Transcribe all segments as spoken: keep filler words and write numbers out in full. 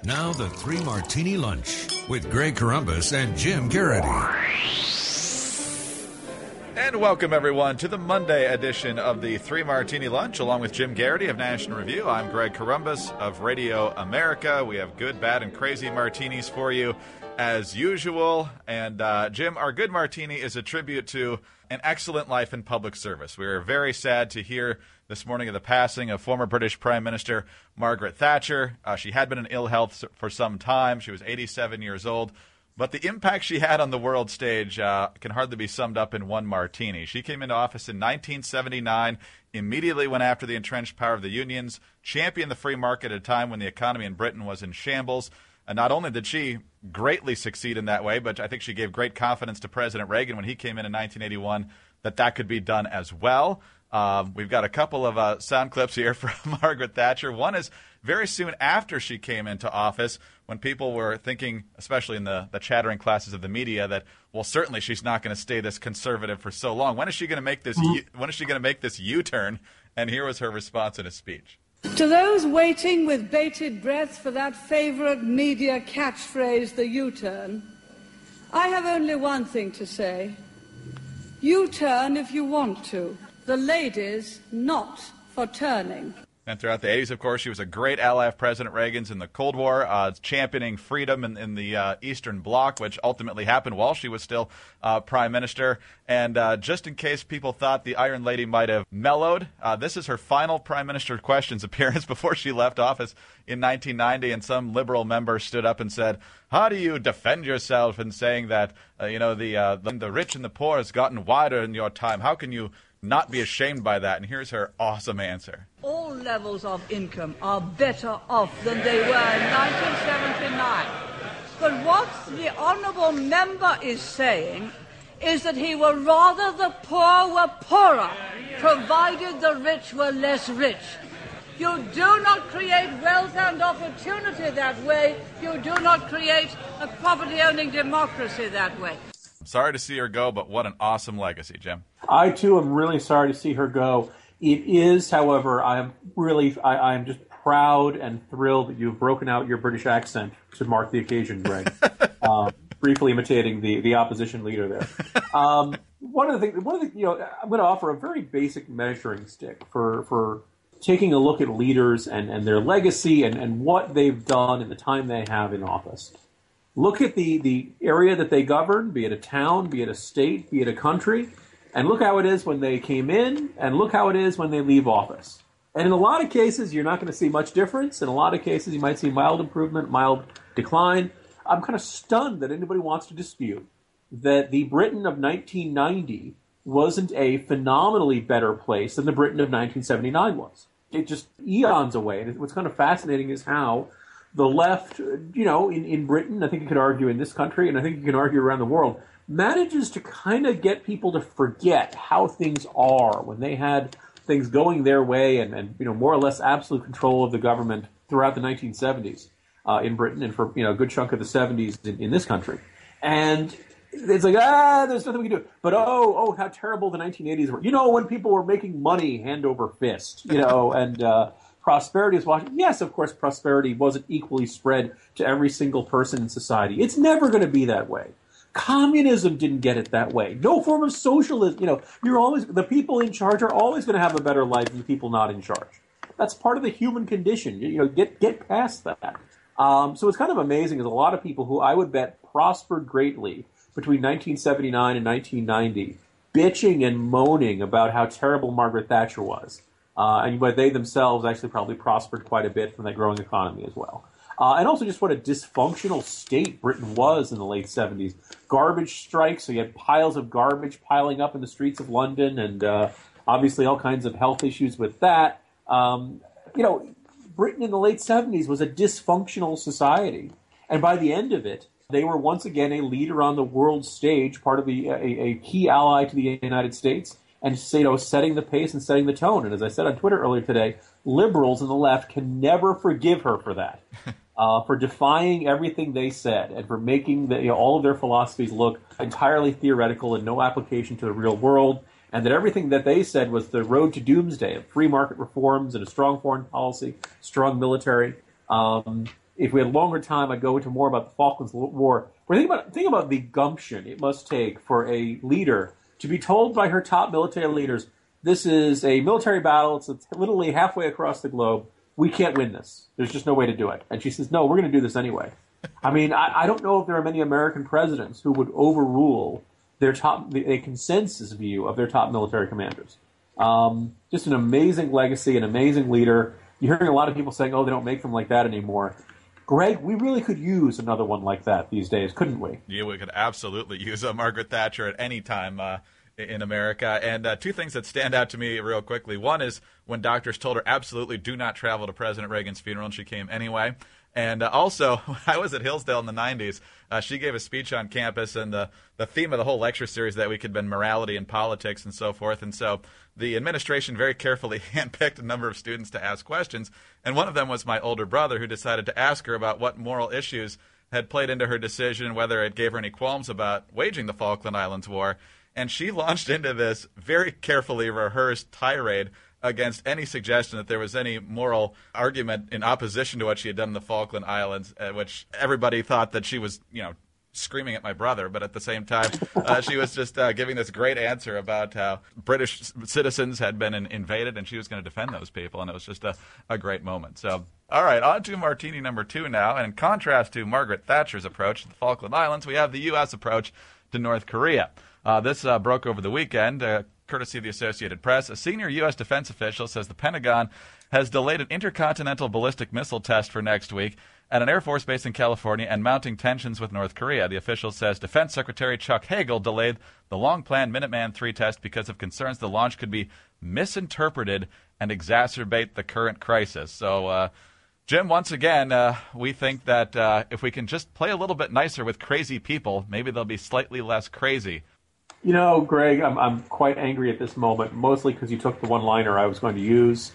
Now the Three Martini Lunch with Greg Corombos and Jim Garrity. And welcome, everyone, to the Monday edition of the Three Martini Lunch, along with Jim Garrity of National Review. I'm Greg Corombos of Radio America. We have good, bad, and crazy martinis for you, as usual. And, uh, Jim, our good martini is a tribute to an excellent life in public service. We are very sad to hear this morning of the passing of former British Prime Minister Margaret Thatcher. Uh, she had been in ill health for some time. She was eighty-seven years old. But the impact she had on the world stage uh, can hardly be summed up in one martini. She came into office in nineteen seventy-nine, immediately went after the entrenched power of the unions, championed the free market at a time when the economy in Britain was in shambles. And not only did she greatly succeed in that way, but I think she gave great confidence to President Reagan when he came in in nineteen eighty-one that that could be done as well. Um, we've got a couple of uh, sound clips here from Margaret Thatcher. One is very soon after she came into office, when people were thinking, especially in the, the chattering classes of the media, that, well, certainly she's not going to stay this conservative for so long. When is she going to make this? Mm-hmm. When is she going to make this U-turn? And here was her response in a speech. To those waiting with bated breath for that favorite media catchphrase, the U-turn, I have only one thing to say. U-turn if you want to. The ladies not for turning. And throughout the eighties, of course, she was a great ally of President Reagan's in the Cold War, uh, championing freedom in, in the uh, Eastern Bloc, which ultimately happened while she was still uh, Prime Minister. And uh, just in case people thought the Iron Lady might have mellowed, uh, this is her final Prime Minister Questions appearance before she left office in nineteen ninety. And some Liberal member stood up and said, how do you defend yourself in saying that, uh, you know, the, uh, the the rich and the poor has gotten wider in your time? How can you not be ashamed by that? And here's her awesome answer. All levels of income are better off than they were in nineteen seventy-nine. But what the honourable member is saying is that he would rather the poor were poorer, provided the rich were less rich. You do not create wealth and opportunity that way. You do not create a property-owning democracy that way. Sorry to see her go, but what an awesome legacy, Jim. I, too, am really sorry to see her go. It is, however, I am really, I, I am just proud and thrilled that you've broken out your British accent to mark the occasion, Greg. um, briefly imitating the, the opposition leader there. Um, one of the things, one of the, you know, I'm going to offer a very basic measuring stick for, for taking a look at leaders and, and their legacy and, and what they've done in the time they have in office. Look at the, the area that they govern, be it a town, be it a state, be it a country, and look how it is when they came in, and look how it is when they leave office. And in a lot of cases, you're not going to see much difference. In a lot of cases, you might see mild improvement, mild decline. I'm kind of stunned that anybody wants to dispute that the Britain of nineteen ninety wasn't a phenomenally better place than the Britain of nineteen seventy-nine was. It just eons away. And what's kind of fascinating is how the left, you know, in, in Britain, I think you could argue in this country, and I think you can argue around the world, manages to kind of get people to forget how things are when they had things going their way and, and you know, more or less absolute control of the government throughout the nineteen seventies uh, in Britain and for, you know, a good chunk of the seventies in, in this country. And it's like, ah, there's nothing we can do. But, oh, oh, how terrible the nineteen eighties were. You know, when people were making money hand over fist, you know, and uh, prosperity is watching. Yes, of course, prosperity wasn't equally spread to every single person in society. It's never going to be that way. Communism didn't get it that way. No form of socialism. You know, you're always, the people in charge are always going to have a better life than the people not in charge. That's part of the human condition. You, you know, get get past that. Um, so it's kind of amazing is a lot of people who I would bet prospered greatly between nineteen seventy-nine and nineteen ninety, bitching and moaning about how terrible Margaret Thatcher was. Uh, and but they themselves actually probably prospered quite a bit from that growing economy as well. Uh, and also just what a dysfunctional state Britain was in the late seventies. Garbage strikes, so you had piles of garbage piling up in the streets of London, and uh, obviously all kinds of health issues with that. Um, you know, Britain in the late seventies was a dysfunctional society. And by the end of it, they were once again a leader on the world stage, part of the a, a key ally to the United States, and you know, setting the pace and setting the tone. And as I said on Twitter earlier today, liberals and the left can never forgive her for that, uh, for defying everything they said and for making the, you know, all of their philosophies look entirely theoretical and no application to the real world, and that everything that they said was the road to doomsday of free market reforms and a strong foreign policy, strong military. Um, If we had longer time, I'd go into more about the Falklands War. But think about think about the gumption it must take for a leader to be told by her top military leaders, this is a military battle. It's literally halfway across the globe. We can't win this. There's just no way to do it. And she says, no, we're going to do this anyway. I mean, I, I don't know if there are many American presidents who would overrule their top, a consensus view of their top military commanders. Um, just an amazing legacy, an amazing leader. You're hearing a lot of people saying, oh, they don't make them like that anymore. Greg, we really could use another one like that these days, couldn't we? Yeah, we could absolutely use a Margaret Thatcher at any time uh, in America. And uh, two things that stand out to me real quickly. One is when doctors told her absolutely do not travel to President Reagan's funeral, and she came anyway. And uh, also, I was at Hillsdale in the nineties. Uh, she gave a speech on campus, and the, the theme of the whole lecture series that week had been morality and politics and so forth. And so the administration very carefully handpicked a number of students to ask questions. And one of them was my older brother, who decided to ask her about what moral issues had played into her decision, whether it gave her any qualms about waging the Falkland Islands War. And she launched into this very carefully rehearsed tirade against any suggestion that there was any moral argument in opposition to what she had done in the Falkland Islands, at which everybody thought that she was, you know, screaming at my brother. But at the same time, uh, she was just uh, giving this great answer about how British citizens had been in, invaded, and she was going to defend those people. And it was just a, a great moment. So, all right, on to martini number two now. And in contrast to Margaret Thatcher's approach to the Falkland Islands, we have the U S approach to North Korea. Uh, this uh, broke over the weekend. Uh, Courtesy of the Associated Press, a senior U S defense official says the Pentagon has delayed an intercontinental ballistic missile test for next week at an Air Force base in California and mounting tensions with North Korea. The official says Defense Secretary Chuck Hagel delayed the long-planned Minuteman three test because of concerns the launch could be misinterpreted and exacerbate the current crisis. So, uh, Jim, once again, uh, we think that uh, if we can just play a little bit nicer with crazy people, maybe they'll be slightly less crazy. You know, Greg, I'm I'm quite angry at this moment, mostly because you took the one-liner I was going to use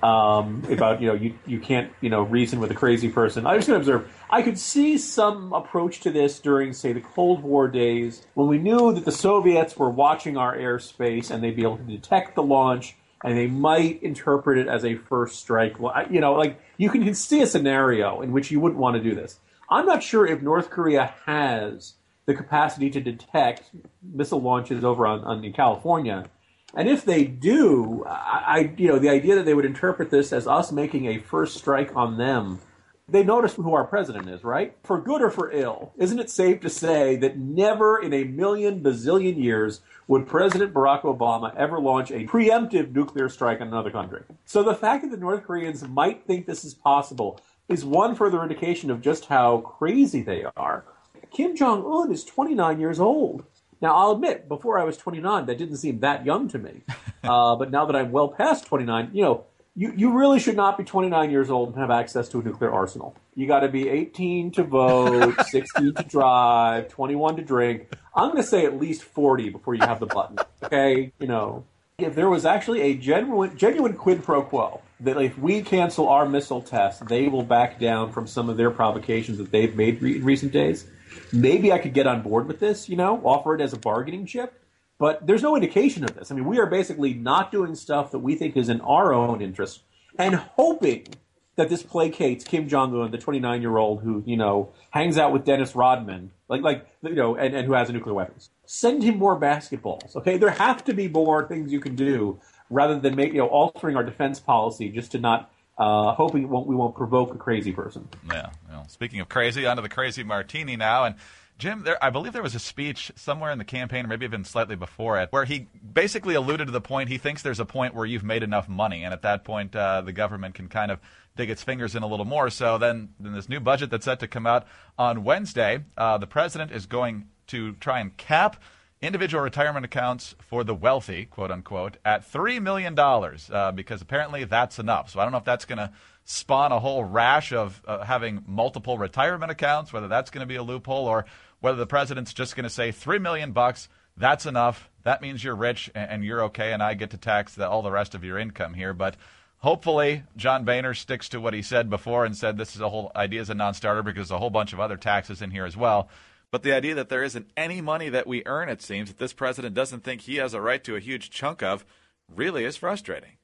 um, about, you know, you, you can't, you know, reason with a crazy person. I was going to observe, I could see some approach to this during, say, the Cold War days, when we knew that the Soviets were watching our airspace and they'd be able to detect the launch and they might interpret it as a first strike. You know, like, you can see a scenario in which you wouldn't want to do this. I'm not sure if North Korea has the capacity to detect missile launches over on, on in California. And if they do, I, I, you know, the idea that they would interpret this as us making a first strike on them, they notice who our president is, right? For good or for ill, isn't it safe to say that never in a million bazillion years would President Barack Obama ever launch a preemptive nuclear strike on another country? So the fact that the North Koreans might think this is possible is one further indication of just how crazy they are. Kim Jong-un is twenty-nine years old. Now, I'll admit, before I was twenty-nine, that didn't seem that young to me. Uh, but now that I'm well past twenty-nine, you know, you, you really should not be twenty-nine years old and have access to a nuclear arsenal. You got to be eighteen to vote, sixteen to drive, twenty-one to drink. I'm going to say at least forty before you have the button. Okay? You know, if there was actually a genuine, genuine quid pro quo, that if we cancel our missile test, they will back down from some of their provocations that they've made re- in recent days, maybe I could get on board with this, you know, offer it as a bargaining chip. But there's no indication of this. I mean, we are basically not doing stuff that we think is in our own interest and hoping that this placates Kim Jong-un, the twenty-nine-year-old who, you know, hangs out with Dennis Rodman, like, like you know, and, and who has nuclear weapons. Send him more basketballs, okay? There have to be more things you can do rather than make, you know, altering our defense policy just to not uh, hoping it won't, we won't provoke a crazy person. Yeah. Well, speaking of crazy, onto the crazy martini now. And Jim, there, I believe there was a speech somewhere in the campaign, or maybe even slightly before it, where he basically alluded to the point he thinks there's a point where you've made enough money, and at that point uh, the government can kind of dig its fingers in a little more. So then, in this new budget that's set to come out on Wednesday, uh, the president is going to try and cap individual retirement accounts for the wealthy, quote unquote, at three million dollars, uh, because apparently that's enough. So I don't know if that's going to spawn a whole rash of uh, having multiple retirement accounts, whether that's going to be a loophole, or whether the president's just going to say three million bucks, that's enough. That means you're rich and, and you're okay, and I get to tax the, all the rest of your income here. But hopefully John Boehner sticks to what he said before and said this is a whole idea is a non-starter because there's a whole bunch of other taxes in here as well. But the idea that there isn't any money that we earn, it seems, that this president doesn't think he has a right to a huge chunk of, really is frustrating.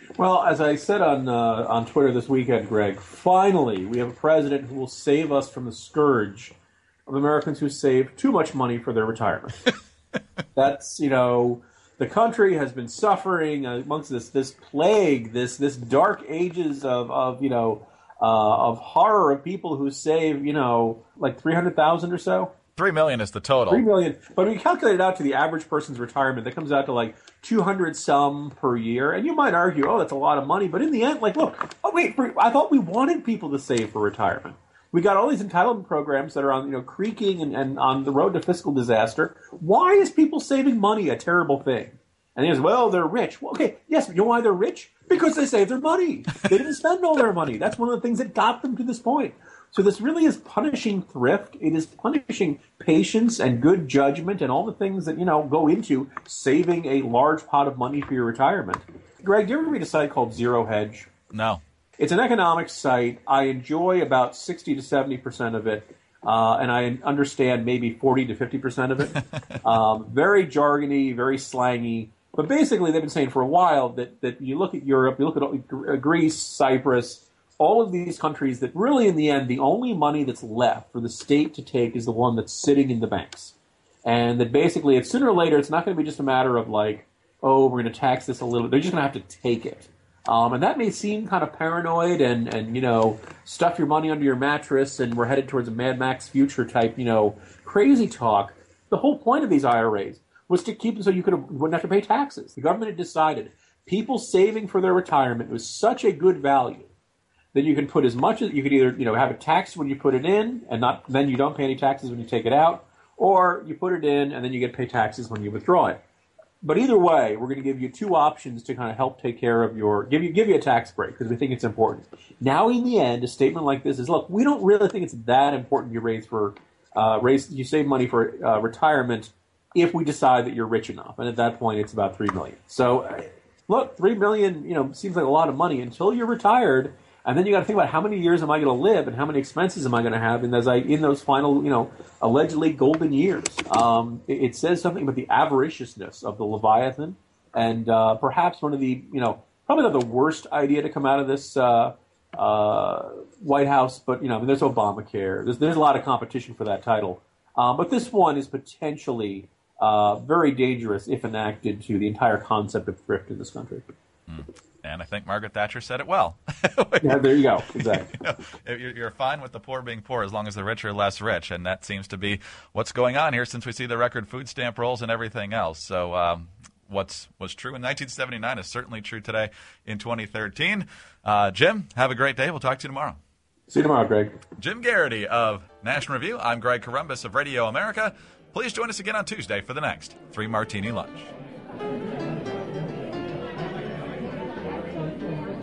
Well, as I said on uh, on Twitter this weekend, Greg, finally we have a president who will save us from the scourge of Americans who save too much money for their retirement. That's, you know, the country has been suffering amongst this this plague, this this dark ages of, of you know, uh, of horror of people who save, you know, like three hundred thousand or so. Three million is the total. Three million. But when you calculate it out to the average person's retirement, that comes out to like two hundred some per year. And you might argue, oh, that's a lot of money. But in the end, like, look, oh, wait, I thought we wanted people to save for retirement. We got all these entitlement programs that are on, you know, creaking and, and on the road to fiscal disaster. Why is people saving money a terrible thing? And he goes, well, they're rich. Well, okay, yes, you know why they're rich? Because they saved their money. They didn't spend all their money. That's one of the things that got them to this point. So this really is punishing thrift. It is punishing patience and good judgment and all the things that, you know, go into saving a large pot of money for your retirement. Greg, do you ever read a site called Zero Hedge? No. It's an economics site. I enjoy about sixty to seventy percent of it, uh, and I understand maybe forty to fifty percent of it. um, very jargony, very slangy. But basically, they've been saying for a while that, that you look at Europe, you look at Greece, Cyprus, all of these countries that really, in the end, the only money that's left for the state to take is the one that's sitting in the banks. And that basically, if sooner or later, it's not going to be just a matter of like, oh, we're going to tax this a little. They're just going to have to take it. Um, and that may seem kind of paranoid and, and, you know, stuff your money under your mattress and we're headed towards a Mad Max future type, you know, crazy talk. The whole point of these I R As was to keep them so you could have, wouldn't have to pay taxes. The government had decided people saving for their retirement was such a good value that you can put as much as you could either, you know, have a tax when you put it in and not then you don't pay any taxes when you take it out, or you put it in and then you get to pay taxes when you withdraw it. But either way, we're going to give you two options to kind of help take care of your give you give you a tax break because we think it's important. Now, in the end, a statement like this is: look, we don't really think it's that important you raise for uh, raise you save money for uh, retirement if we decide that you're rich enough, and at that point, it's about three million. So, uh, look, three million, you know, seems like a lot of money until you're retired. And then you got to think about how many years am I going to live, and how many expenses am I going to have in those in those final, you know, allegedly golden years. Um, it, it says something about the avariciousness of the Leviathan, and uh, perhaps one of the, you know, probably not the worst idea to come out of this uh, uh, White House. But you know, I mean, there's Obamacare. There's there's a lot of competition for that title, um, but this one is potentially uh, very dangerous if enacted to the entire concept of thrift in this country. Mm. And I think Margaret Thatcher said it well. Yeah, there you go. Exactly. You know, you're, you're fine with the poor being poor as long as the rich are less rich. And that seems to be what's going on here since we see the record food stamp rolls and everything else. So um, what's was true in nineteen seventy-nine is certainly true today in twenty thirteen. Uh, Jim, have a great day. We'll talk to you tomorrow. See you tomorrow, Greg. Jim Garrity of National Review. I'm Greg Corombos of Radio America. Please join us again on Tuesday for the next Three Martini Lunch.